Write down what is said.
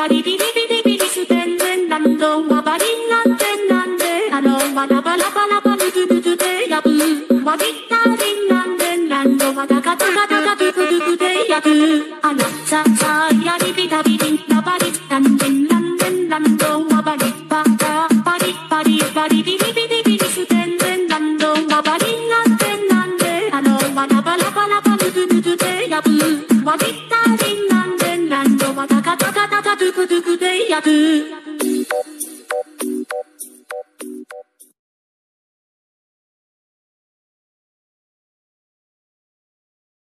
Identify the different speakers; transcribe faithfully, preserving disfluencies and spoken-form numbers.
Speaker 1: バリビリビリビリステンデンランドはバリンなんてなんであのわラバラバラバルズルズでやぶわビッタリンなんでランドはダカダカダカドゥクドゥクでやぶあのささやリビタビリンラバリランデンランデンランドはバリバカバリバリバリビリビリビリステンデンランドはバリンなんてなんであのわラバラバラバルズルズでやぶわビッタリンなんでランドはダカダカダカドゥクドゥクでやぶ